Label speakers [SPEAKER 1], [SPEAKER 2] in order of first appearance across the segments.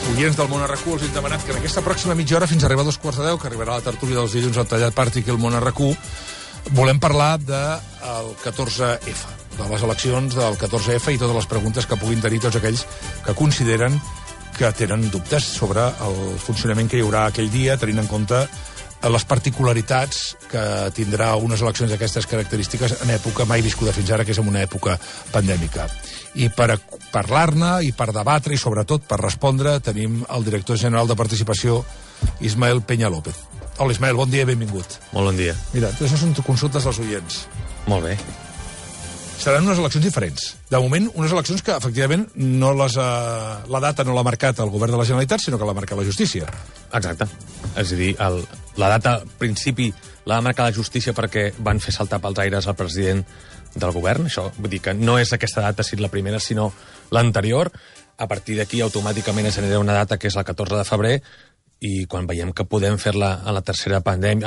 [SPEAKER 1] oients del Món RQ els hem demanat que en aquesta pròxima mitja hora, fins a arribar a 2:15, que arribarà la tertúlia dels dilluns al Tallat Party el Món RQ, volem parlar del 14F, de les eleccions del 14F i totes les preguntes que puguin tenir tots aquells que consideren que tenen dubtes sobre el funcionament que hi haurà aquell dia, tenint en compte les particularitats que tindrà unes eleccions d'aquestes característiques en època mai viscuda fins ara, que és en una època pandèmica. I per parlar-ne i per debatre i sobretot per respondre tenim el director general de Participació, Ismael Peña López. Hola Ismael, bon dia i benvingut.
[SPEAKER 2] Molt bon dia.
[SPEAKER 1] Mira, això són consultes dels oients.
[SPEAKER 2] Molt bé.
[SPEAKER 1] Seran unes eleccions diferents. De moment, unes eleccions que, efectivament, no la data no l'ha marcat el govern de la Generalitat, sinó que l'ha marcat la justícia.
[SPEAKER 2] Exacte. És a dir, la data, al principi, l'ha marcat la justícia perquè van fer saltar pels aires el president del govern. Això vull dir que no és aquesta data, si la primera, sinó l'anterior. A partir d'aquí, automàticament es genera una data que és el 14 de febrer, i quan veiem que podem fer-la en la tercera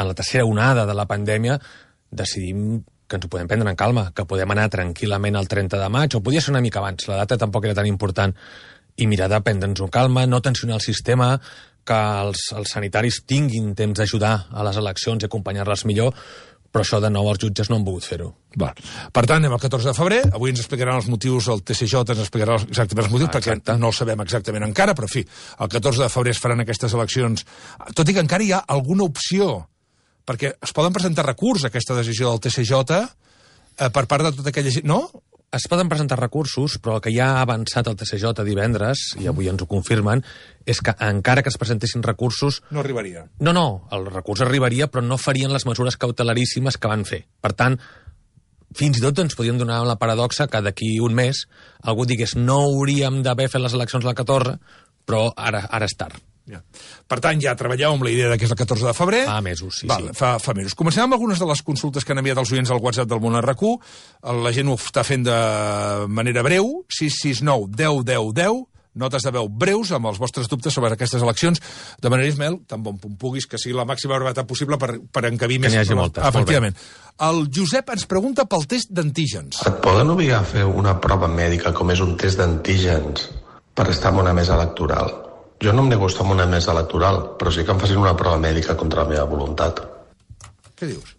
[SPEAKER 2] onada de la pandèmia, decidim que ens ho podem prendre en calma, que podem anar tranquil·lament al 30 de maig, o podia ser una mica abans, la data tampoc era tan important, i mirar de prendre'ns-ho en calma, no tensionar el sistema, que els sanitaris tinguin temps d'ajudar a les eleccions i acompanyar-les millor, però això de nou els jutges no han volgut fer-ho.
[SPEAKER 1] Per tant, anem al 14 de febrer, avui ens explicaran els motius, el TSJ ens explicarà exactament els motius, perquè no els sabem exactament encara, però en fi, el 14 de febrer es faran aquestes eleccions, tot i que encara hi ha alguna opció, perquè es poden presentar recurs a aquesta decisió del TSJ per part de tota aquella gent, no?
[SPEAKER 2] Es poden presentar recursos, però el que ja ha avançat el TSJ divendres, i avui ens ho confirmen, és que encara que es presentessin recursos...
[SPEAKER 1] No arribaria.
[SPEAKER 2] No, el recurs arribaria, però no farien les mesures cautelaríssimes que van fer. Per tant, fins i tot ens podríem donar la paradoxa que d'aquí un mes algú digués no hauríem d'haver fet les eleccions del 14, però ara és tard.
[SPEAKER 1] Per tant, ja treballeu amb la idea que és el 14 de febrer.
[SPEAKER 2] Fa mesos, sí.
[SPEAKER 1] Fa mesos. Comencem amb algunes de les consultes que han enviat els oients al WhatsApp del Món RQ. La gent ho està fent de manera breu. 669 10 10 10. Notes de veu breus amb els vostres dubtes sobre aquestes eleccions. De manera, Ismael, tan bon punt puguis, que sigui la màxima brevetat possible per encabir més...
[SPEAKER 2] Que n'hi hagi moltes.
[SPEAKER 1] Efectivament. El Josep ens pregunta pel test d'antígens.
[SPEAKER 3] Et poden obligar a fer una prova mèdica com és un test d'antígens per estar en una mesa electoral? Jo no em nego estar en una mesa electoral, però sí que em facin una prova mèdica contra la meva voluntat.
[SPEAKER 1] Què dius?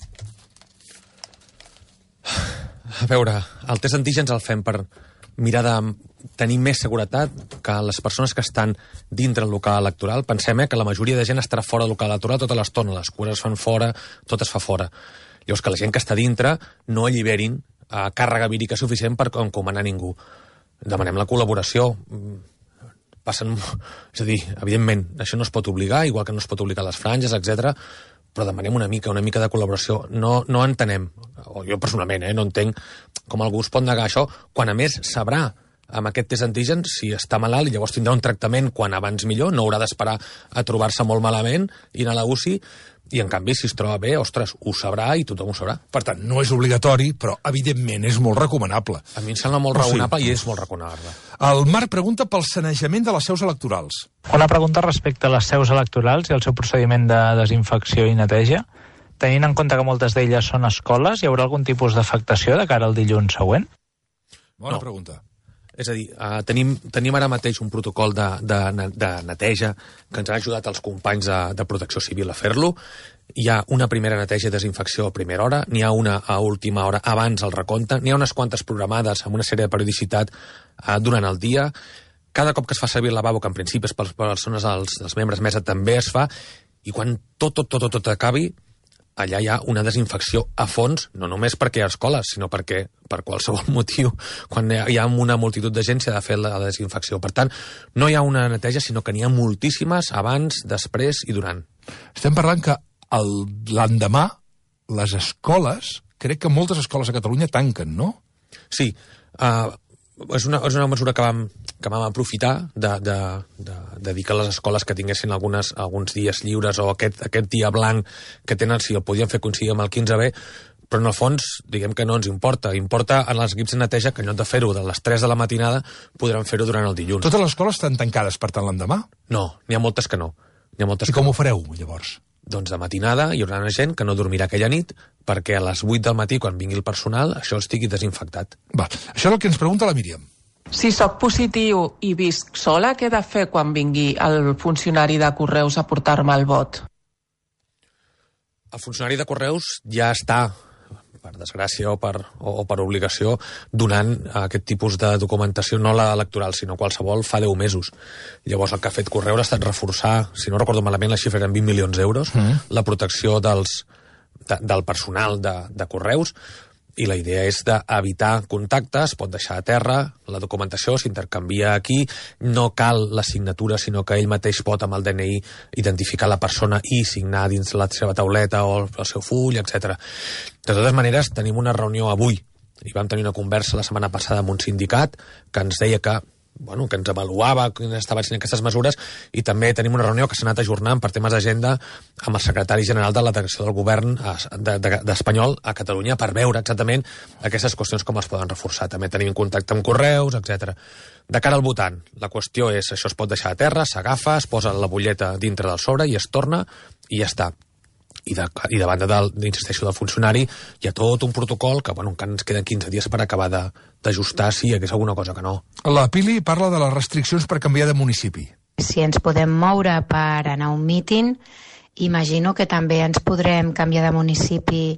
[SPEAKER 2] A veure, el test d'antígens el fem per mirar de tenir més seguretat que les persones que estan dintre el local electoral. Pensem que la majoria de gent estarà fora del local electoral tota l'estona, les cures es fan fora, tot es fa fora. Llavors que la gent que està dintre no alliberin càrrega vírica suficient per encomanar ningú. Demanem la col·laboració. És a dir, evidentment, això no es pot obligar, igual que no es pot obligar a les franges, etc. Però demanem una mica de col·laboració. No entenem, o jo personalment, no entenc com algú es pot negar això, quan a més sabrà amb aquest test d'antígens si està malalt i llavors tindrà un tractament quan abans millor, no haurà d'esperar a trobar-se molt malament i anar a la UCI, i en canvi, si es troba bé, ostres, ho sabrà i tothom ho sabrà.
[SPEAKER 1] Per tant, no és obligatori, però evidentment és molt recomanable.
[SPEAKER 2] A mi em sembla molt raonable i és molt recomanable.
[SPEAKER 1] El Marc pregunta pel sanejament de les seus electorals.
[SPEAKER 4] Una pregunta respecte a les seus electorals i el seu procediment de desinfecció i neteja. Tenint en compte que moltes d'elles són escoles, hi haurà algun tipus d'afectació de cara al dilluns següent?
[SPEAKER 1] Bona pregunta.
[SPEAKER 2] És a dir, tenim ara mateix un protocol de neteja que ens ha ajudat els companys de Protecció Civil a fer-lo. Hi ha una primera neteja i desinfecció a primera hora, n'hi ha una a última hora abans del recompte, n'hi ha unes quantes programades amb una sèrie de periodicitat durant el dia. Cada cop que es fa servir el lavabo, que en principi és per les persones dels membres mesa, també es fa, i quan tot acabi, allà hi ha una desinfecció a fons, no només perquè hi ha escoles, sinó perquè per qualsevol motiu, quan hi ha una multitud de gent s'ha de fer la desinfecció. Per tant, no hi ha una neteja, sinó que n'hi ha moltíssimes abans, després i durant.
[SPEAKER 1] Estem parlant que l'endemà les escoles, crec que moltes escoles a Catalunya tanquen, no?
[SPEAKER 2] Sí, és una mesura que vam aprofitar de dir que les escoles que tinguessin alguns dies lliures o aquest dia blanc que tenen, si el podien fer coincidir amb el 15B, però en el fons, diguem que no ens importa. Importa en els equips de neteja que en lloc de fer-ho de les 3 de la matinada podran fer-ho durant el dilluns.
[SPEAKER 1] Totes les escoles estan tancades, per tant, l'endemà?
[SPEAKER 2] No, n'hi ha moltes que no.
[SPEAKER 1] I com ho fareu, llavors?
[SPEAKER 2] Doncs de matinada hi haurà gent que no dormirà aquella nit perquè a les 8 del matí, quan vingui el personal, això estigui desinfectat.
[SPEAKER 1] Això és el que ens pregunta la Míriam.
[SPEAKER 5] Si sóc positiu i visc sola, què he de fer quan vingui el funcionari de Correus a portar-me el vot?
[SPEAKER 2] El funcionari de Correus ja està, per desgràcia o per obligació, donant aquest tipus de documentació, no la electoral, sinó qualsevol, fa 10 mesos. Llavors el que ha fet Correus ha estat reforçar, si no recordo malament, la xifra eren 20 milions d'euros, la protecció del personal de Correus, i la idea és d'evitar contactes, pot deixar a terra, la documentació s'intercanvia aquí, no cal la signatura, sinó que ell mateix pot amb el DNI identificar la persona i signar dins la seva tauleta o el seu full, etc. De totes maneres, tenim una reunió avui i vam tenir una conversa la setmana passada amb un sindicat que ens deia que ens avaluava quines estaven sent aquestes mesures, i també tenim una reunió que s'ha anat ajornant per temes d'agenda amb el secretari general de la delegació del govern espanyol a Catalunya per veure exactament aquestes qüestions com es poden reforçar. També tenim contacte amb Correus, etc. De cara al votant, la qüestió és això es pot deixar a terra, s'agafa, es posa la butlleta dintre del sobre i es torna i ja està. I de banda, insisteixo, del funcionari, hi ha tot un protocol que encara ens queden 15 dies per acabar d'ajustar si hi hagués alguna cosa que no.
[SPEAKER 1] La Pili parla de les restriccions per canviar de municipi.
[SPEAKER 6] Si ens podem moure per anar a un míting, imagino que també ens podrem canviar de municipi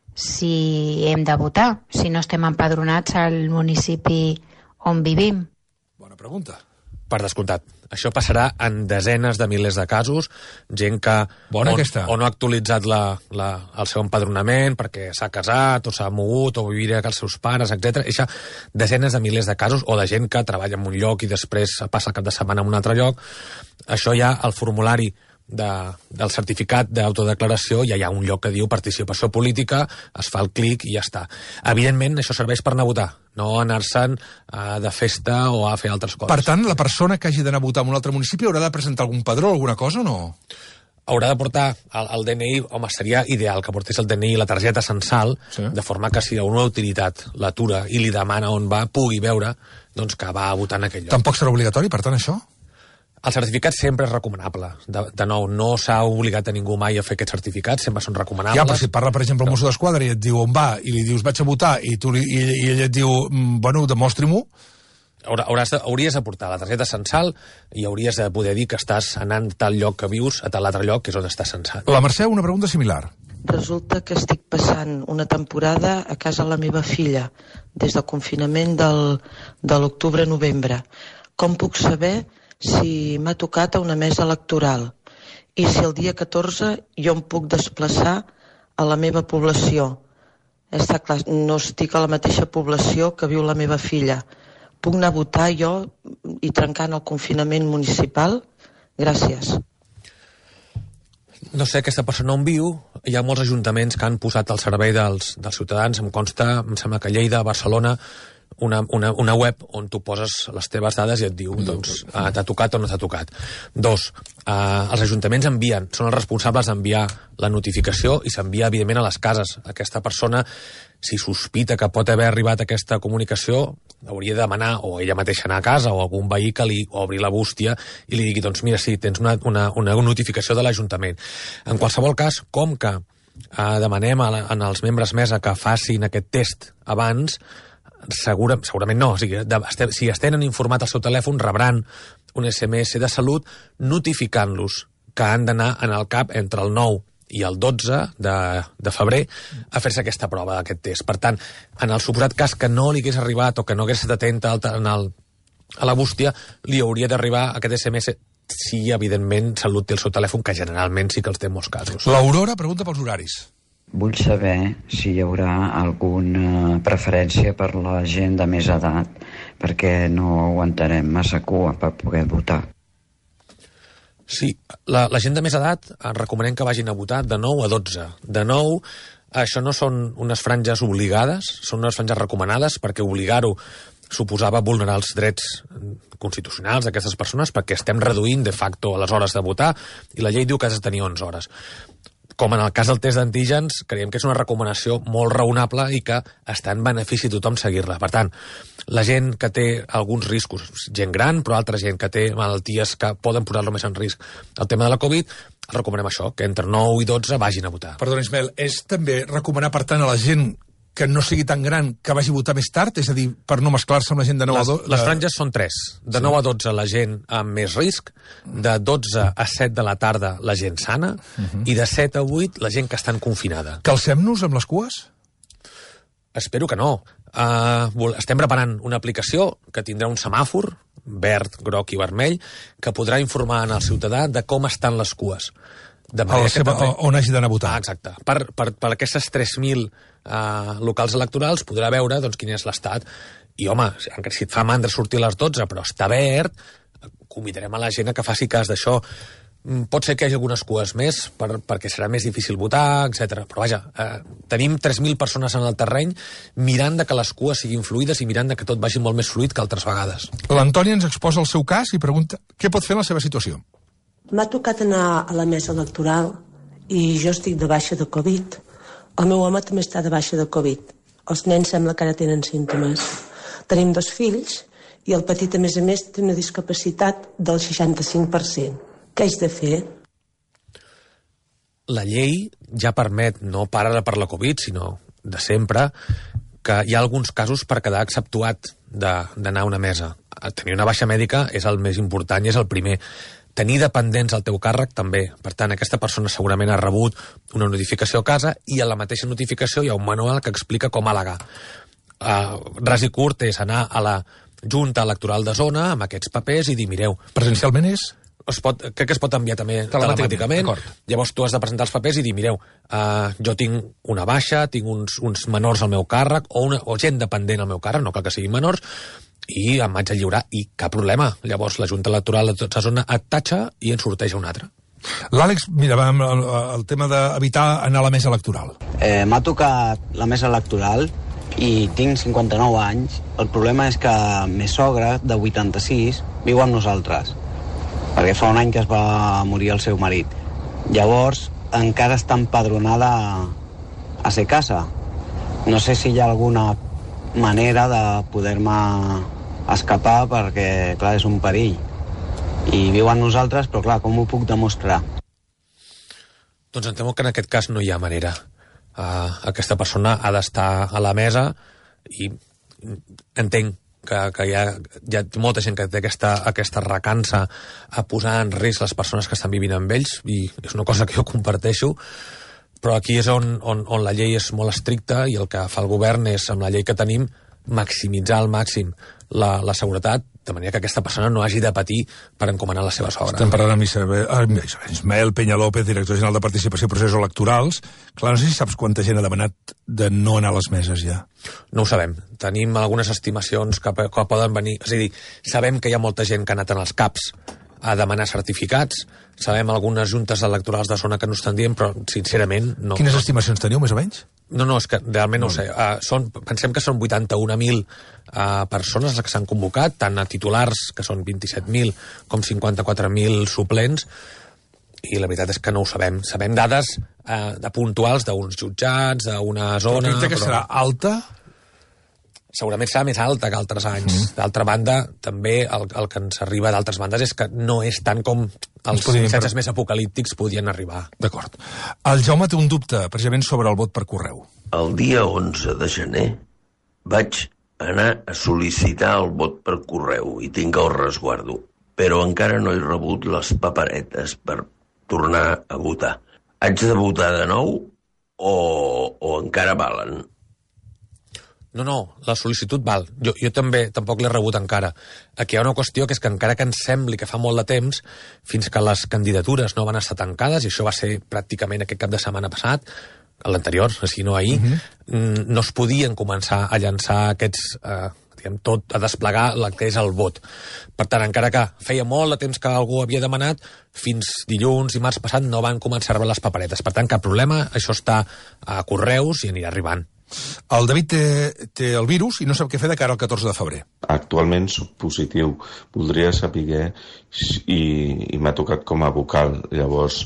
[SPEAKER 6] si hem de votar, si no estem empadronats al municipi on vivim.
[SPEAKER 1] Bona pregunta.
[SPEAKER 2] Per descomptat. Això passarà en desenes de milers de casos, gent que o no ha actualitzat el seu empadronament perquè s'ha casat o s'ha mogut o vivirà amb els seus pares, etc. Això, desenes de milers de casos, o de gent que treballa en un lloc i després passa el cap de setmana en un altre lloc. Això ja, el formulari del certificat d'autodeclaració, ja hi ha un lloc que diu participació política, es fa el clic i ja està. Evidentment, això serveix per anar a votar, no anar-se'n de festa o a fer altres coses.
[SPEAKER 1] Per tant, la persona que hagi d'anar a votar en un altre municipi haurà de presentar algun padró, alguna cosa, o no?
[SPEAKER 2] Haurà de portar el DNI, home, seria ideal que portés el DNI i la targeta censal, de forma que si una utilitat l'atura i li demana on va, pugui veure que va a votar en aquell lloc.
[SPEAKER 1] Tampoc serà obligatori, per tant, això?
[SPEAKER 2] El certificat sempre és recomanable. De nou, no s'ha obligat a ningú mai a fer aquest certificat, sempre són recomanables.
[SPEAKER 1] Ja, però si parla, per exemple, el Mosso d'Esquadra i et diu on va, i li dius vaig a votar, i ell et diu, demostri-m'ho.
[SPEAKER 2] Hauries de portar la targeta censal i hauries de poder dir que estàs anant a tal lloc que vius, a tal altre lloc, que és on estàs censat.
[SPEAKER 1] La Mercè, una pregunta similar.
[SPEAKER 7] Resulta que estic passant una temporada a casa de la meva filla, des del confinament de l'octubre-novembre. Com puc saber si m'ha tocat a una mesa electoral i si el dia 14 jo em puc desplaçar a la meva població? Està clar, no estic a la mateixa població que viu la meva filla. Puc anar a votar jo i trencant el confinament municipal? Gràcies.
[SPEAKER 2] No sé aquesta persona on viu. Hi ha molts ajuntaments que han posat al servei dels ciutadans. Em consta, em sembla que Lleida, Barcelona, una web on tu poses les teves dades i et diu t'ha tocat o no t'ha tocat. Dos, els ajuntaments són els responsables d'enviar la notificació i s'envia evidentment a les cases. Aquesta persona, si sospita que pot haver arribat aquesta comunicació, hauria de demanar o ella mateixa anar a casa o algun veí que li obri la bústia i li digui, mira, sí, tens una notificació de l'Ajuntament. En qualsevol cas, com que demanem als membres mesa que facin aquest test abans, segurament no. O sigui, si es tenen informat al seu telèfon, rebran un SMS de salut notificant-los que han d'anar en el CAP entre el 9 i el 12 de febrer a fer-se aquesta prova d'aquest test. Per tant, en el suposat cas que no li hagués arribat o que no hagués estat atenta a la bústia, li hauria d'arribar aquest SMS si, evidentment, Salut té el seu telèfon, que generalment sí que els té en molts casos.
[SPEAKER 1] L'Aurora pregunta pels horaris.
[SPEAKER 8] Vull saber si hi haurà alguna preferència per la gent de més edat, perquè no aguantarem massa cua per poder votar.
[SPEAKER 2] Sí, la gent de més edat recomanem que vagin a votar de 9 a 12. De 9, això no són unes franges obligades, són unes franges recomanades, perquè obligar-ho suposava vulnerar els drets constitucionals d'aquestes persones, perquè estem reduint de facto les hores de votar i la llei diu que has de tenir 11 hores. Com en el cas del test d'antígens, creiem que és una recomanació molt raonable i que està en benefici de tothom seguir-la. Per tant, la gent que té alguns riscos, gent gran, però altra gent que té malalties que poden posar-lo més en risc el tema de la Covid, recomanem això, que entre 9 i 12 vagin a votar.
[SPEAKER 1] Perdona, Ismael, és també recomanar, per tant, a la gent que no sigui tan gran que vagi a votar més tard, és a dir, per no mesclar-se amb la gent de 9 a 12...
[SPEAKER 2] Les franges són 3. De 9 a 12 la gent amb més risc, de 12 a 7 de la tarda la gent sana, i de 7 a 8 la gent que està confinada.
[SPEAKER 1] Calcem-nos amb les cues?
[SPEAKER 2] Espero que no. Estem preparant una aplicació que tindrà un semàfor, verd, groc i vermell, que podrà informar al ciutadà de com estan les cues.
[SPEAKER 1] On hagi d'anar a votar.
[SPEAKER 2] Exacte. Per aquestes 3.000 locals electorals podrà veure doncs, quin és l'estat. I, home, encara si et fa mandra sortir a les 12, però està verd, convidarem a la gent a que faci cas d'això. Pot ser que hi hagi algunes cues més, perquè serà més difícil votar, etc. Però vaja, tenim 3.000 persones en el terreny mirant de que les cues siguin fluides i mirant de que tot vagi molt més fluid que altres vegades.
[SPEAKER 1] L'Antònia ens exposa el seu cas i pregunta què pot fer en la seva situació.
[SPEAKER 9] M'ha tocat anar a la mesa electoral i jo estic de baixa de Covid. El meu home també està de baixa de Covid. Els nens sembla que ara tenen símptomes. Tenim 2 fills i el petit, a més, té una discapacitat del 65%. Què haig de fer?
[SPEAKER 2] La llei ja permet, no para per la Covid, sinó de sempre, que hi ha alguns casos per quedar exceptuat d'anar a una mesa. Tenir una baixa mèdica és el més important i és el primer. Tenir dependents al teu càrrec també. Per tant, aquesta persona segurament ha rebut una notificació a casa i a la mateixa notificació hi ha un manual que explica com al·legar. Ras i curt és anar a la Junta Electoral de Zona amb aquests papers i dir, mireu...
[SPEAKER 1] Presencialment és?
[SPEAKER 2] Crec que es pot enviar també telemàticament. Llavors tu has de presentar els papers i dir, mireu, jo tinc una baixa, tinc uns menors al meu càrrec, o gent dependent al meu càrrec, no cal que siguin menors, i em vaig a lliurar, i cap problema. Llavors la Junta Electoral de tota zona et tatxa i en sorteja un altre.
[SPEAKER 1] L'Àlex, mira, va amb el tema d'evitar anar a la mesa electoral.
[SPEAKER 10] M'ha tocat la mesa electoral i tinc 59 anys. El problema és que mes sogra, de 86, viu amb nosaltres, perquè fa un any que es va morir el seu marit. Llavors, encara està empadronada a ser casa. No sé si hi ha alguna manera de poder-me escapar, perquè, clar, és un perill. I viu amb nosaltres, però, clar, com ho puc demostrar?
[SPEAKER 2] Doncs em temo que en aquest cas no hi ha manera. Aquesta persona ha d'estar a la mesa i entenc que hi ha molta gent que té aquesta recança a posar en risc les persones que estan vivint amb ells, i és una cosa que jo comparteixo, però aquí és on la llei és molt estricta i el que fa el govern és, amb la llei que tenim, maximitzar al màxim la seguretat, de manera que aquesta persona no hagi de patir per encomanar la seva sogra.
[SPEAKER 1] Estem parlant amb Ismael Peña López, director general de Participació i Processos Electorals. Clar, no sé si saps quanta gent ha demanat de no anar a les meses ja.
[SPEAKER 2] No ho sabem. Tenim algunes estimacions que poden venir... És a dir, sabem que hi ha molta gent que ha anat en els CAPs a demanar certificats, sabem algunes juntes electorals de zona que no estan dient, però sincerament no.
[SPEAKER 1] Quines estimacions teniu, més o menys?
[SPEAKER 2] No, és que realment no ho sé. Pensem que són 81.000 persones les que s'han convocat, tant a titulars, que són 27.000, com 54.000 suplents, i la veritat és que no ho sabem. Sabem dades puntuals d'uns jutjats, d'una zona...
[SPEAKER 1] Però que serà alta?
[SPEAKER 2] Segurament serà més alta que altres anys. D'altra banda, també el que ens arriba d'altres bandes és que no és tant com els missatges més apocalíptics podien arribar.
[SPEAKER 1] D'acord. El Jaume té un dubte, precisament, sobre el vot per correu.
[SPEAKER 11] El dia 11 de gener vaig anar a sol·licitar el vot per correu i tinc el resguardo, però encara no he rebut les paperetes per tornar a votar. Haig de votar de nou o encara valen?
[SPEAKER 2] No, la sol·licitud val. Jo també tampoc l'he rebut encara. Aquí hi ha una qüestió que és que encara que ens sembli que fa molt de temps, fins que les candidatures no van estar tancades, i això va ser pràcticament aquest cap de setmana passat, l'anterior, si no ahir, no es podien començar a llançar aquests... a desplegar el que és el vot. Per tant, encara que feia molt de temps que algú havia demanat, fins dilluns i març passat no van començar a rebre les paperetes. Per tant, cap problema, això està a correus i anirà arribant.
[SPEAKER 1] El David té el virus i no sap què fer de cara al 14 de febrer.
[SPEAKER 12] Actualment soc positiu. Voldria saber i m'ha tocat com a vocal. Llavors,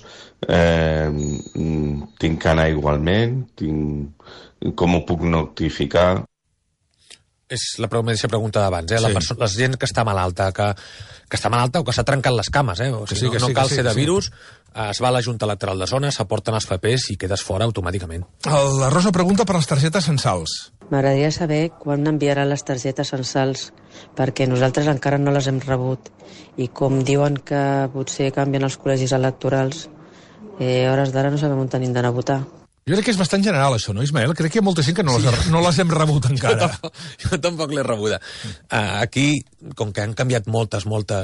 [SPEAKER 12] tinc que anar igualment? Com ho puc notificar?
[SPEAKER 2] És la mateixa pregunta d'abans, sí. La gent que està malalta, que està malalta o que s'ha trencat les cames, o sigui, no cal ser de virus, es va a la Junta Electoral de Zona, s'aporten els papers i quedes fora automàticament.
[SPEAKER 1] La Rosa pregunta per les targetes censals.
[SPEAKER 13] M'agradaria saber quan enviaran les targetes censals, perquè nosaltres encara no les hem rebut. I com diuen que potser canvien els col·legis electorals, a hores d'ara no sabem on tenim d'anar a votar.
[SPEAKER 1] Jo crec que és bastant general, això, no, Ismael? Crec que hi ha molta gent que no les hem rebut encara.
[SPEAKER 2] Jo tampoc l'he rebuda. Aquí, com que han canviat molts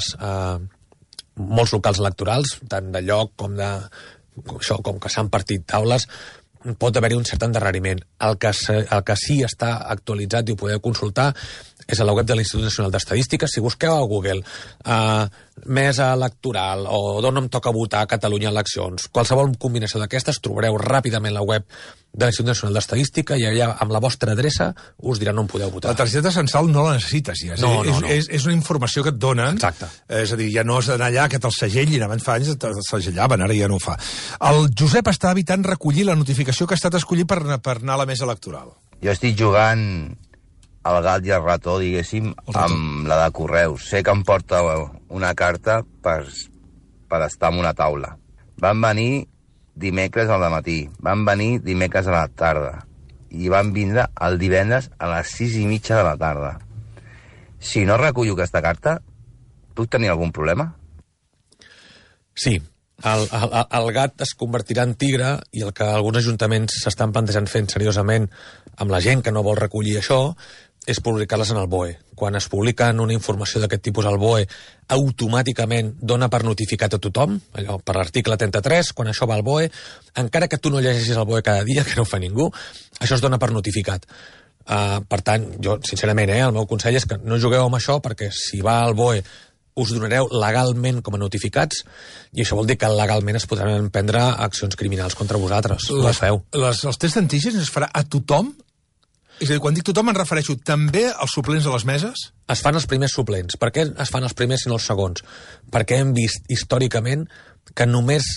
[SPEAKER 2] locals electorals, tant de lloc com com que s'han partit taules, pot haver-hi un cert endarreriment. El que sí està actualitzat i ho podeu consultar és a la web de l'Institut Nacional d'Estadística. Si busqueu a Google mesa electoral o d'on em toca votar a Catalunya eleccions, qualsevol combinació d'aquestes, trobareu ràpidament la web de l'Institut Nacional d'Estadística i allà amb la vostra adreça us diran on podeu votar.
[SPEAKER 1] La targeta censal no la necessites ja.
[SPEAKER 2] No.
[SPEAKER 1] És una informació que et donen.
[SPEAKER 2] Exacte. És
[SPEAKER 1] a dir, ja no has d'anar allà, que te'l segellin. Abans fa anys te'l segellaven, ara ja no ho fa. El Josep està evitant recollir la notificació que ha estat escollit per anar a la mesa electoral.
[SPEAKER 14] Jo estic jugant al gat i al rató, diguéssim, amb la de Correus. Sé que em porta una carta per estar en una taula. Van venir dimecres al matí, van venir dimecres a la tarda i van vindre el divendres a les 6:30 de la tarda. Si no recullo aquesta carta, puc tenir algun problema?
[SPEAKER 2] Sí. El gat es convertirà en tigre i el que alguns ajuntaments s'estan plantejant fent seriosament amb la gent que no vol recollir això és publicar-les en el BOE. Quan es publiquen una informació d'aquest tipus al BOE, automàticament dona per notificat a tothom, allò per l'article 33, quan això va al BOE, encara que tu no llegeixis el BOE cada dia, que no ho fa ningú, això es dona per notificat. Per tant, jo, sincerament, el meu consell és que no jugueu amb això, perquè si va al BOE us donareu legalment com a notificats i això vol dir que legalment es podran prendre accions criminals contra vosaltres. Ho feu.
[SPEAKER 1] Els tests d'antígens es farà a tothom? És a dir, quan dic tothom em refereixo també als suplents de les meses?
[SPEAKER 2] Es fan els primers suplents. Per què es fan els primers i no els segons? Perquè hem vist històricament que només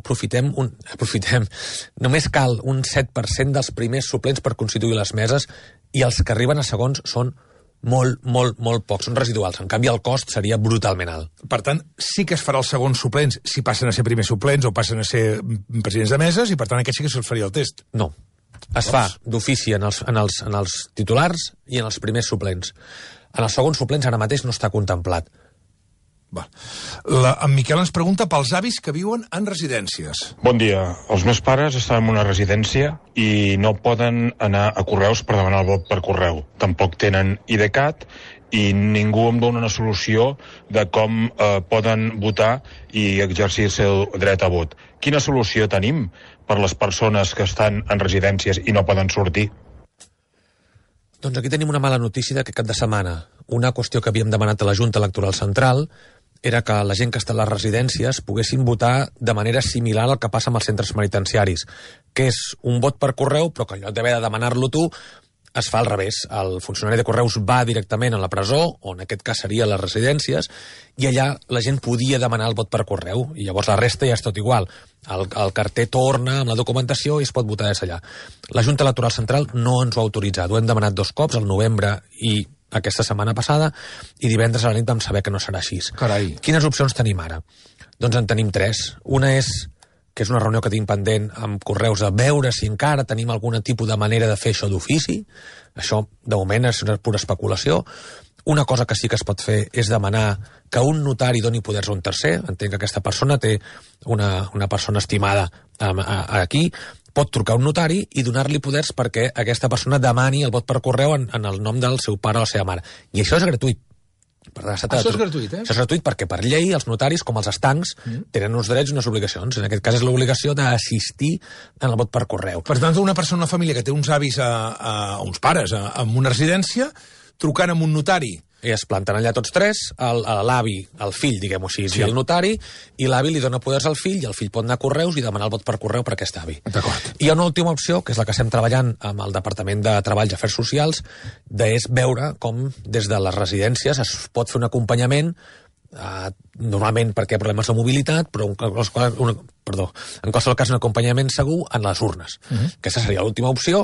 [SPEAKER 2] només cal un 7% dels primers suplents per constituir les meses i els que arriben a segons són molt pocs, són residuals. En canvi, el cost seria brutalment alt.
[SPEAKER 1] Per tant, sí que es farà els segons suplents si passen a ser primers suplents o passen a ser presidents de meses i, per tant, aquest sí que se'ls faria el test.
[SPEAKER 2] No. Es fa d'ofici en els titulars i en els primers suplents. En els segons suplents ara mateix no està contemplat.
[SPEAKER 1] En Miquel ens pregunta pels avis que viuen en residències.
[SPEAKER 15] Bon dia. Els meus pares estan en una residència i no poden anar a Correus per demanar el vot per correu. Tampoc tenen IDCAT i ningú em dona una solució de com poden votar i exercir el seu dret a vot. Quina solució tenim per les persones que estan en residències i no poden sortir?
[SPEAKER 2] Doncs aquí tenim una mala notícia d'aquest cap de setmana. Una qüestió que havíem demanat a la Junta Electoral Central era que la gent que està a les residències poguessin votar de manera similar al que passa amb els centres penitenciaris, que és un vot per correu, però que en lloc d'haver de demanar-lo tu, es fa al revés. El funcionari de Correus va directament a la presó, o en aquest cas seria a les residències, i allà la gent podia demanar el vot per correu, i llavors la resta ja és tot igual. El carter torna amb la documentació i es pot votar des d'allà. La Junta Electoral Central no ens ho ha autoritzat. Ho hem demanat 2 cops, al novembre i aquesta setmana passada, i divendres a la nit vam saber que no serà així.
[SPEAKER 1] Carai.
[SPEAKER 2] Quines opcions tenim ara? Doncs en tenim 3. Una és que és una reunió que tinc pendent amb Correus, a veure si encara tenim algun tipus de manera de fer això d'ofici. Això, de moment, és una pura especulació. Una cosa que sí que es pot fer és demanar que un notari doni poders a un tercer. Entenc que aquesta persona té una persona estimada aquí, pot trucar a un notari i donar-li poders perquè aquesta persona demani el vot per correu en el nom del seu pare o la seva mare. I això és gratuït.
[SPEAKER 1] Això és gratuït,
[SPEAKER 2] Això és gratuït perquè per llei els notaris, com els estancs, tenen uns drets i unes obligacions. En aquest cas és l'obligació d'assistir en el vot per correu.
[SPEAKER 1] Per tant, una persona, una família que té uns avis, uns pares, en una residència, trucant amb un notari.
[SPEAKER 2] I es planten allà tots 3, l'avi, el fill, diguem-ho així, i el notari, i l'avi li dona poders al fill, i el fill pot anar a Correus i demanar el vot per correu per aquest avi.
[SPEAKER 1] D'acord.
[SPEAKER 2] I hi ha una última opció, que és la que estem treballant amb el Departament de Treball i Afers Socials, és veure com des de les residències es pot fer un acompanyament, normalment perquè hi ha problemes de mobilitat, però en qualsevol cas un acompanyament segur en les urnes. Aquesta seria l'última opció,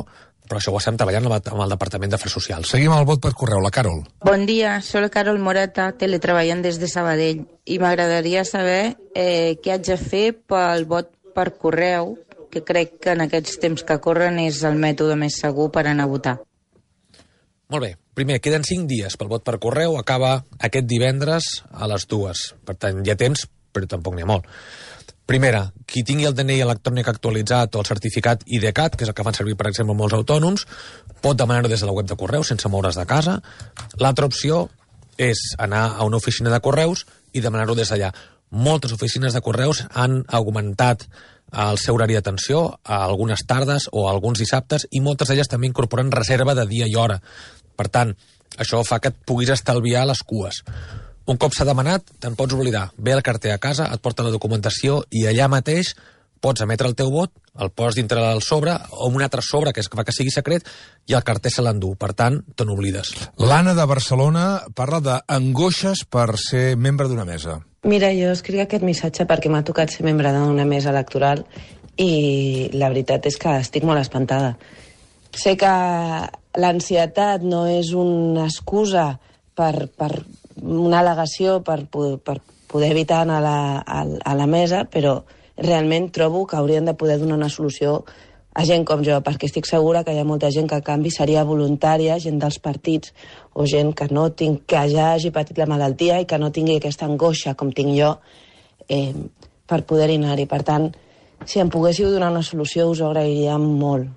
[SPEAKER 2] però això ho estem treballant amb el Departament d'Afers Socials.
[SPEAKER 1] Seguim el vot per correu, la Carol.
[SPEAKER 16] Bon dia, soc Carol Morata, teletreballant des de Sabadell, i m'agradaria saber què haig de fer pel vot per correu, que crec que en aquests temps que corren és el mètode més segur per anar a votar.
[SPEAKER 2] Molt bé. Primer, queden 5 dies pel vot per correu, acaba aquest divendres a les 2. Per tant, hi ha temps, però tampoc n'hi ha molt. Primera, qui tingui el DNI electrònic actualitzat o el certificat IDCAT, que és el que fan servir, per exemple, molts autònoms, pot demanar-ho des de la web de correus sense moure's de casa. L'altra opció és anar a una oficina de correus i demanar-ho des d'allà. Moltes oficines de correus han augmentat el seu horari d'atenció a algunes tardes o a alguns dissabtes, i moltes d'elles també incorporen reserva de dia i hora. Per tant, això fa que et puguis estalviar les cues. Un cop s'ha demanat, te'n pots oblidar. Ve el carter a casa, et porta la documentació i allà mateix pots emetre el teu vot, el poses dintre del sobre o un altre sobre que fa que sigui secret, i el carter se l'endú. Per tant, te n'oblides.
[SPEAKER 1] L'Anna de Barcelona parla d'angoixes per ser membre d'una mesa.
[SPEAKER 17] Mira, jo escric aquest missatge perquè m'ha tocat ser membre d'una mesa electoral i la veritat és que estic molt espantada. Sé que l'ansietat no és una excusa per una al·legació per poder evitar anar a la mesa, però realment trobo que haurien de poder donar una solució a gent com jo, perquè estic segura que hi ha molta gent que a canvi seria voluntària, gent dels partits o gent que ja hagi patit la malaltia i que no tingui aquesta angoixa com tinc jo per poder-hi anar-hi. Per tant, si em poguéssiu donar una solució us ho agrairia molt.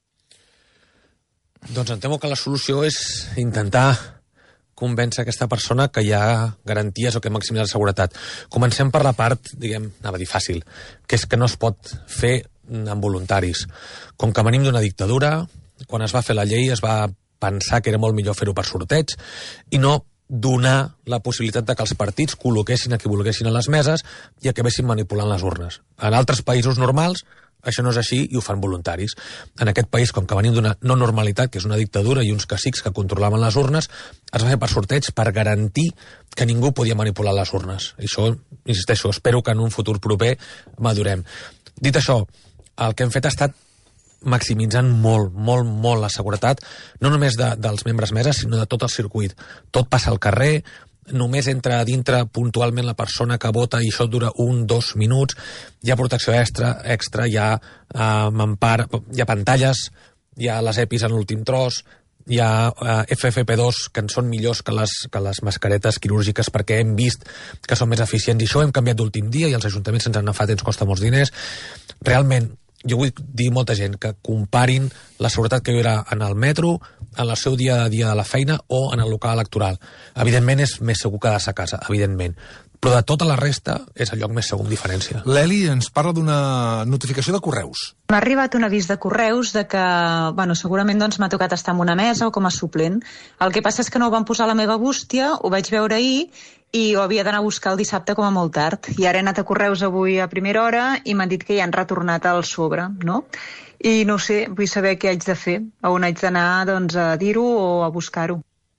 [SPEAKER 2] Doncs em temo que la solució és intentar convèncer aquesta persona que hi ha garanties o que maximitzar la seguretat. Comencem per la part, anava a dir fàcil, que és que no es pot fer amb voluntaris. Com que venim d'una dictadura, quan es va fer la llei es va pensar que era molt millor fer-ho per sorteig i no donar la possibilitat de que els partits col·loquessin a qui volguessin a les meses i acabessin manipulant les urnes. En altres països normals això no és així i ho fan voluntaris. En aquest país, com que venim d'una no normalitat, que és una dictadura i uns cacics que controlaven les urnes, es va fer per sorteig per garantir que ningú podia manipular les urnes. I això, insisteixo, espero que en un futur proper madurem. Dit això, el que hem fet ha estat maximitzant molt la seguretat, no només dels membres meses, sinó de tot el circuit. Tot passa al carrer, només entra a dintre puntualment la persona que vota i això dura 1-2 minuts, hi ha protecció extra, hi ha mampar, hi ha pantalles, hi ha les EPIs en l'últim tros, hi ha FFP2 que en són millors que les mascaretes quirúrgiques perquè hem vist que són més eficients i això ho hem canviat d'últim dia i els ajuntaments ens han agafat, ens costa molts diners. Realment, jo vull dir a molta gent que comparin la seguretat que hi haurà en el metro, en el seu dia a dia de la feina o en el local electoral. Evidentment és més segur quedar-se a casa, evidentment. Però de tota la resta és el lloc més segur amb diferència.
[SPEAKER 1] L'Eli ens parla d'una notificació de correus.
[SPEAKER 18] M'ha arribat un avís de correus de que, segurament m'ha tocat estar en una mesa o com a suplent. El que passa és que no ho van posar a la meva bústia, ho vaig veure ahir i ho havia d'anar a buscar el dissabte com a molt tard. I ara he anat a correus avui a primera hora i m'han dit que ja han retornat al sobre, no? I no sé, vull saber què haig de fer, a on haig d'anar a dir-ho o a buscar-ho.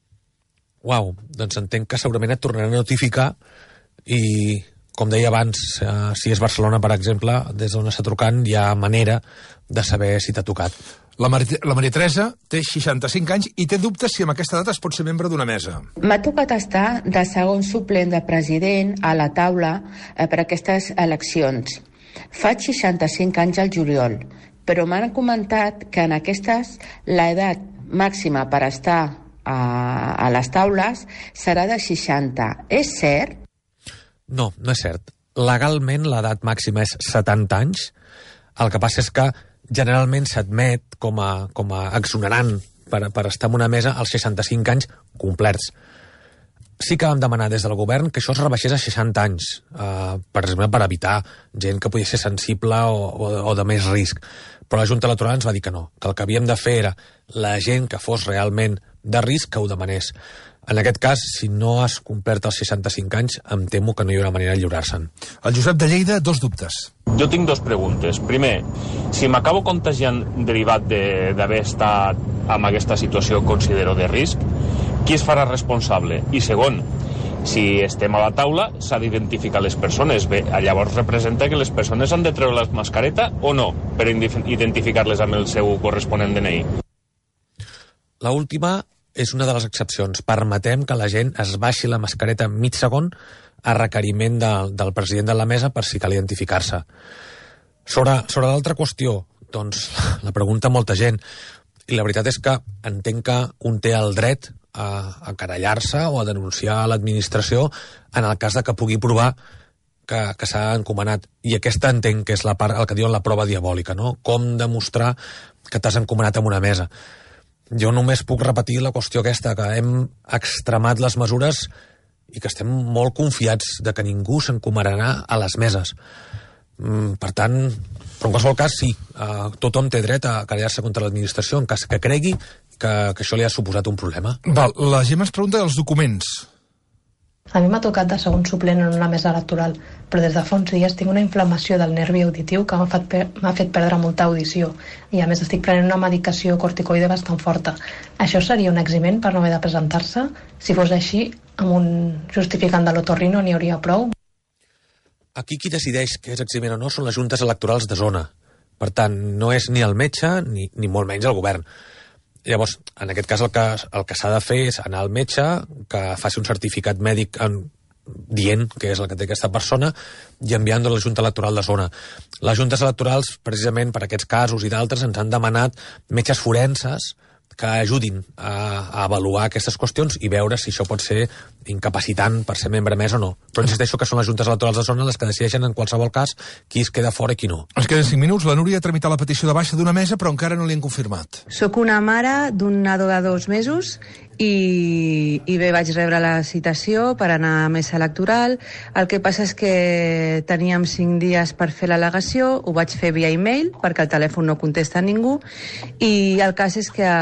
[SPEAKER 2] Uau, doncs entenc que segurament et tornaran a notificar i, com deia abans, si és Barcelona, per exemple, des d'on està trucant hi ha manera de saber si t'ha tocat.
[SPEAKER 1] La Maria Teresa té 65 anys i té dubtes si amb aquesta edat es pot ser membre d'una mesa.
[SPEAKER 19] M'ha tocat estar de segon suplent de president a la taula per aquestes eleccions. Faig 65 anys al juliol, però m'han comentat que en aquestes l'edat màxima per estar a les taules serà de 60. És cert?
[SPEAKER 2] No, no és cert. Legalment l'edat màxima és 70 anys. El que passa és que generalment s'admet com a exonerant per estar en una mesa als 65 anys complerts. Sí que vam demanar des del govern que això es rebaixés a 60 anys, per exemple, per evitar gent que podia ser sensible o de més risc. Però la Junta Electoral ens va dir que no, que el que havíem de fer era la gent que fos realment de risc que ho demanés. En aquest cas, si no has complert els 65 anys, em temo que no hi haurà manera de lliurar-se'n.
[SPEAKER 1] El Josep de Lleida, 2 dubtes.
[SPEAKER 20] Jo tinc 2 preguntes. Primer, si m'acabo contagiant derivat d'haver estat en aquesta situació considero de risc, qui es farà responsable? I segon, si estem a la taula, s'ha d'identificar les persones. Bé, llavors representa que les persones han de treure la mascareta o no, per identificar-les amb el seu corresponent DNI?
[SPEAKER 2] L'última és una de les excepcions. Permetem que la gent es baixi la mascareta mig segon a requeriment del president de la mesa per si cal identificar-se. Sobre l'altra qüestió, doncs la pregunta molta gent, i la veritat és que entenc que un té el dret a querellar-se o a denunciar a l'administració en el cas de que pugui provar que s'ha encomanat. I aquesta entenc que és la part, el que diuen la prova diabòlica, no? Com demostrar que t'has encomanat amb una mesa. Jo només puc repetir la qüestió aquesta, que hem extremat les mesures i que estem molt confiats de que ningú s'encomanarà a les meses. Per tant, però en qualsevol cas, sí, tothom té dret a querellar-se contra l'administració en cas que cregui que això li ha suposat un problema.
[SPEAKER 1] Val, la Gemma es pregunta dels documents.
[SPEAKER 21] A mi m'ha tocat de segon suplent en una mesa electoral, però des de fa uns dies tinc una inflamació del nervi auditiu que m'ha fet perdre molta audició i a més estic prenent una medicació corticoide bastant forta. Això seria un eximent per no haver de presentar-se? Si fos així, amb un justificant de l'otorrino n'hi hauria prou?
[SPEAKER 2] Aquí qui decideix què és eximent o no són les juntes electorals de zona. Per tant, no és ni el metge ni molt menys el govern. Llavors, en aquest cas el que s'ha de fer és anar al metge, que faci un certificat mèdic dient que és el que té aquesta persona i enviant-ho a la Junta Electoral de zona. Les juntes electorals, precisament per aquests casos i d'altres, ens han demanat metges forenses que ajudin a avaluar aquestes qüestions i veure si això pot ser incapacitant per ser membre més o no. Però insisteixo que són les juntes electorals de zona les que decideixen en qualsevol cas qui es queda fora i qui no.
[SPEAKER 1] Ens queden 5 minuts. La Núria ha tramitat la petició de baixa d'una mesa però encara no li han confirmat.
[SPEAKER 22] Soc una mare d'un nadó de 2 mesos i bé, vaig rebre la citació per anar a mesa electoral. El que passa és que teníem 5 dies per fer l'al·legació, ho vaig fer via e-mail perquè el telèfon no contesta ningú i el cas és que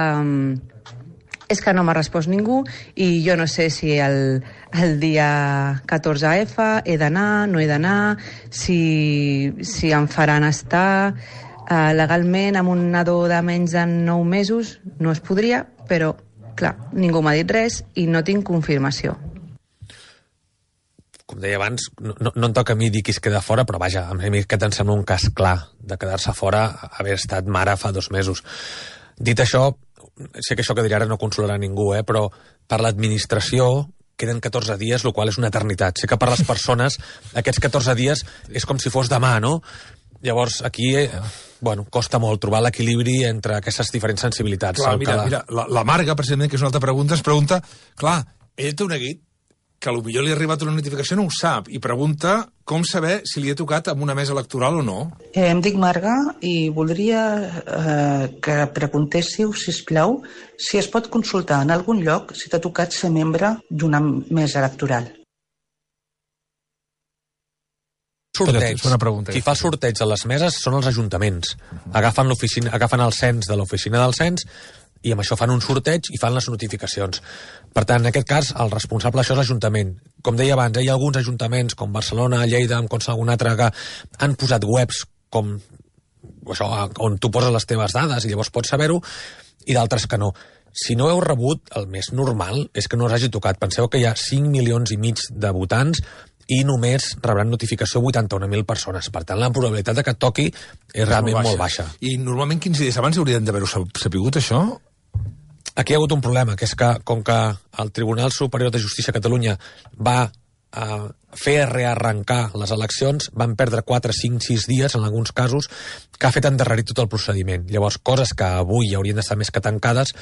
[SPEAKER 22] no m'ha respost ningú i jo no sé si el dia 14F he d'anar, no he d'anar, si em faran estar legalment amb un nadó de menys de 9 mesos no es podria, però clar, ningú m'ha dit res i no tinc confirmació.
[SPEAKER 2] Com deia abans, no em toca a mi dir qui es queda fora, però vaja, a mi aquest em sembla un cas clar de quedar-se fora haver estat mare fa 2 mesos. Dit això, sé que això que diré ara no consolarà ningú, però per l'administració queden 14 dies, el qual és una eternitat. Sé que per les persones aquests 14 dies és com si fos demà, no? Llavors, aquí, costa molt trobar l'equilibri entre aquestes diferents sensibilitats.
[SPEAKER 1] Clar, mira, la Marga, precisament, que és una altra pregunta, es pregunta, clar, ella té un neguit que potser li ha arribat una notificació, no ho sap, i pregunta com saber si li ha tocat amb una mesa electoral o no.
[SPEAKER 23] Em dic Marga i voldria que preguntéssiu, sisplau, si es pot consultar en algun lloc si t'ha tocat ser membre d'una mesa electoral.
[SPEAKER 2] Sorteig. Qui fa el sorteig de les meses són els ajuntaments. Agafen el cens de l'oficina del cens i amb això fan un sorteig i fan les notificacions. Per tant, en aquest cas, el responsable d'això és l'Ajuntament. Com deia abans, hi ha alguns ajuntaments, com Barcelona, Lleida, com algun altre, que han posat webs com això, on tu poses les teves dades i llavors pots saber-ho, i d'altres que no. Si no heu rebut, el més normal és que no us hagi tocat. Penseu que hi ha 5 milions i mig de votants i només rebran notificació 81.000 persones. Per tant, la probabilitat de que et toqui és realment molt baixa.
[SPEAKER 1] I normalment 15 dies abans haurien d'haver-ho sapigut, això?
[SPEAKER 2] Aquí hi ha hagut un problema, que és que, com que el Tribunal Superior de Justícia de Catalunya va fer rearrencar les eleccions, van perdre 4, 5, 6 dies, en alguns casos, que ha fet endarrerir tot el procediment. Llavors, coses que avui haurien d'estar més que tancades,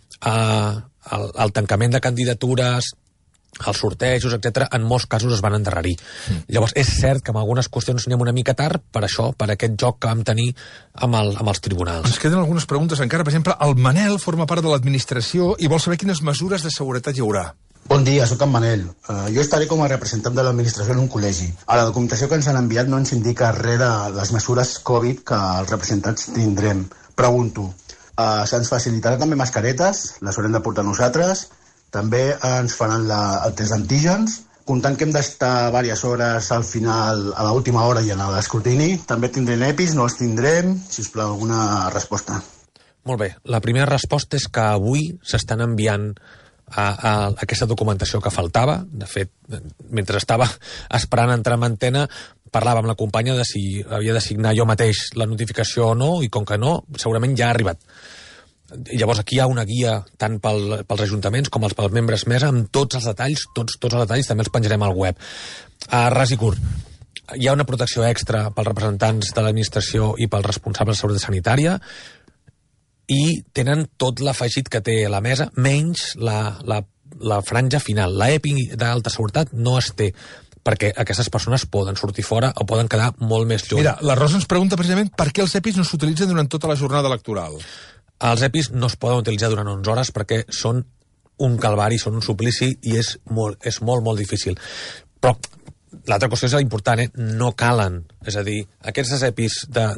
[SPEAKER 2] el tancament de candidatures, els sortejos, etc., en molts casos es van endarrerir. Llavors, és cert que en algunes qüestions anem una mica tard per això, per aquest joc que vam tenir amb els tribunals.
[SPEAKER 1] Ens queden algunes preguntes encara. Per exemple, el Manel forma part de l'administració i vol saber quines mesures de seguretat hi haurà.
[SPEAKER 24] Bon dia, sóc en Manel. Jo estaré com a representant de l'administració en un col·legi. A la documentació que ens han enviat no ens indica res de les mesures Covid que els representants tindrem. Pregunto, se'ns facilitarà també mascaretes? Les haurem de portar nosaltres? També ens faran el test d'antígens, comptant que hem d'estar diverses hores al final, a l'última hora i en l'escrutini. També tindrem EPIs, no els tindrem? Sisplau, alguna resposta.
[SPEAKER 2] Molt bé. La primera resposta és que avui s'estan enviant a aquesta documentació que faltava. De fet, mentre estava esperant entrar en antena, parlava amb la companya de si havia de signar jo mateix la notificació o no, i com que no, segurament ja ha arribat. Llavors aquí hi ha una guia tant pels ajuntaments com pels membres mesa amb tots els detalls, tots els detalls també els penjarem al web. Ras i curt, hi ha una protecció extra pels representants de l'administració i pels responsables de seguretat sanitària i tenen tot l'afegit que té la mesa, menys la franja final. La EPI d'alta seguretat no es té, perquè aquestes persones poden sortir fora o poden quedar molt més lluny.
[SPEAKER 1] Mira, la Rosa ens pregunta precisament per què els EPIs no s'utilitzen durant tota la jornada electoral.
[SPEAKER 2] Els EPIs no es poden utilitzar durant 11 hores perquè són un calvari, són un suplici i és molt difícil. Però l'altra qüestió és important, no calen. És a dir, aquests EPIs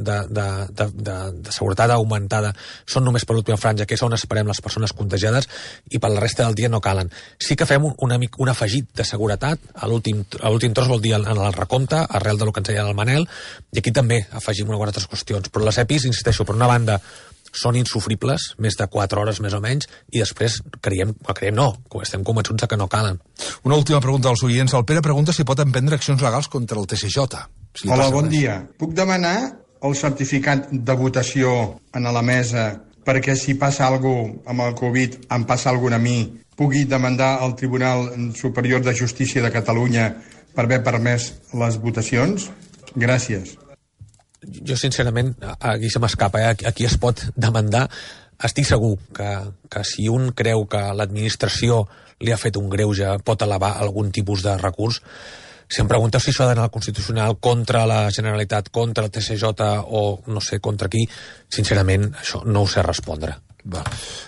[SPEAKER 2] de seguretat augmentada són només per l'última franja, que és on esperem les persones contagiades, i per la resta del dia no calen. Sí que fem un afegit de seguretat a l'últim tros, vol dir en el recompte, arrel del que ens deia el Manel, i aquí també afegim una o altres qüestions. Però les EPIs, insisteixo, per una banda, són insufribles, més de 4 hores més o menys, i després estem convençuts que no calen.
[SPEAKER 1] Una última pregunta als oients. El Pere pregunta si pot emprendre accions legals contra el TSJ.
[SPEAKER 3] Hola, bon dia. Puc demanar el certificat de votació a la mesa perquè si passa alguna cosa amb el Covid, em passa alguna a mi, pugui demandar al Tribunal Superior de Justícia de Catalunya per haver permès les votacions? Gràcies.
[SPEAKER 2] Jo, sincerament, aquí se m'escapa, aquí es pot demandar. Estic segur que si un creu que l'administració li ha fet un greuge, pot elevar algun tipus de recurs. Si em pregunteu si això ha d'anar al Constitucional contra la Generalitat, contra el TSJ o no sé contra qui, sincerament, això no ho sé respondre.
[SPEAKER 1] Va.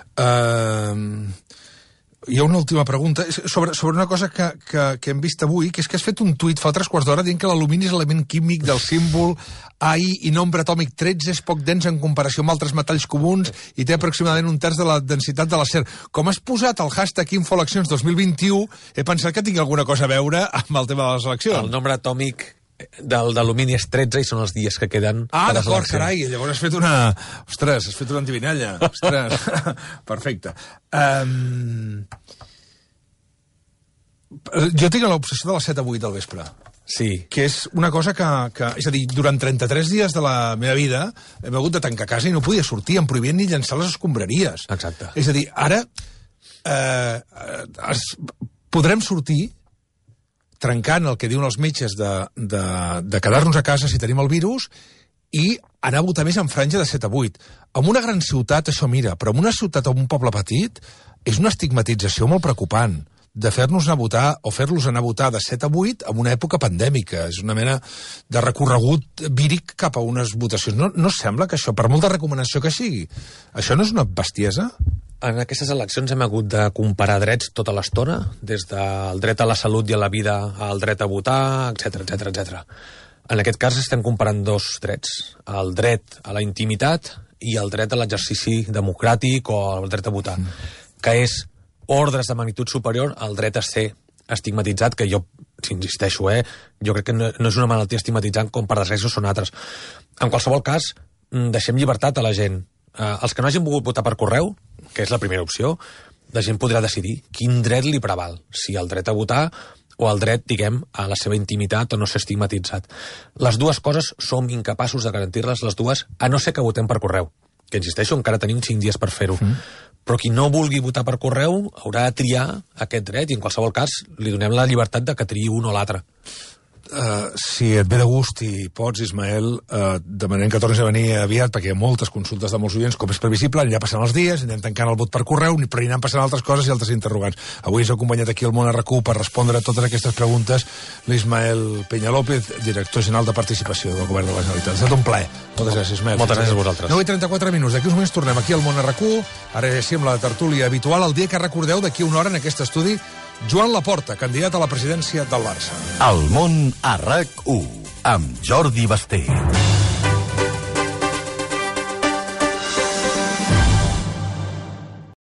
[SPEAKER 1] Hi ha una última pregunta sobre una cosa que hem vist avui, que és que has fet un tuit fa 3 quarts d'hora dient que l'alumini és l'element químic del símbol AI i nombre atòmic 13, és poc dens en comparació amb altres metalls comuns i té aproximadament 1/3 de la densitat de l'acer. Com has posat el hashtag Infoeleccions 2021, he pensat que tingui alguna cosa a veure amb el tema de les eleccions.
[SPEAKER 2] El nombre atòmic d'alumini és 13 i són els dies que queden.
[SPEAKER 1] D'acord, carai, llavors has fet una... Ostres, has fet una antivinalla. Ostres, perfecte. Jo tinc l'obsessió de les 7 a 8 del vespre.
[SPEAKER 2] Sí.
[SPEAKER 1] Que és una cosa que... És a dir, durant 33 dies de la meva vida hem hagut de tancar casa i no podia sortir, em prohibien ni llançar les escombraries.
[SPEAKER 2] Exacte.
[SPEAKER 1] És a dir, ara podrem sortir trencant el que diuen els metges de quedar-nos a casa si tenim el virus i anar a votar més en franja de 7 a 8. En una gran ciutat, això mira, però en una ciutat o un poble petit és una estigmatització molt preocupant de fer-nos anar a votar o fer-los anar a votar de 7 a 8 en una època pandèmica. És una mena de recorregut víric cap a unes votacions. No sembla que això, per molta recomanació que sigui, això no és una bestiesa?
[SPEAKER 2] En aquestes eleccions hem hagut de comparar drets tota l'estona, des del dret a la salut i a la vida al dret a votar, etc. En aquest cas estem comparant 2 drets, el dret a la intimitat i el dret a l'exercici democràtic o el dret a votar, que és ordres de magnitud superior al dret a ser estigmatitzat, que jo, si insisteixo, jo crec que no és una malaltia estigmatitzant com per desgràcia són altres. En qualsevol cas, deixem llibertat a la gent. Els que no hagin volgut votar per correu, que és la primera opció, la gent podrà decidir quin dret li preval, si el dret a votar o el dret, diguem, a la seva intimitat o no ser estigmatitzat. Les dues coses som incapaços de garantir-les, les dues, a no ser que votem per correu, que insisteixo, encara tenim 5 dies per fer-ho. Però qui no vulgui votar per correu haurà de triar aquest dret i en qualsevol cas li donem la llibertat de que triï un o l'altre.
[SPEAKER 1] Si et ve de gust i pots, Ismael, demanem que tornis a venir aviat perquè hi ha moltes consultes de molts oients, com és previsible, anirà passant els dies, anirem tancant el vot per correu, però aniran passant altres coses i altres interrogants. Avui ens ha acompanyat aquí al Món RQ per respondre a totes aquestes preguntes l'Ismael Peña-López, director general de Participació del Govern de la Generalitat. Ha estat un plaer. Moltes gràcies, Ismael.
[SPEAKER 2] Moltes gràcies a vosaltres.
[SPEAKER 1] 9:34 minuts. D'aquí uns moments tornem aquí al Món RQ, ara ja sí amb la tertúlia habitual, el dia que recordeu d'aquí una hora en aquest estudi Joan Laporta, candidat a la presidència del Barça.
[SPEAKER 4] El Món a RAC1, amb Jordi Basté.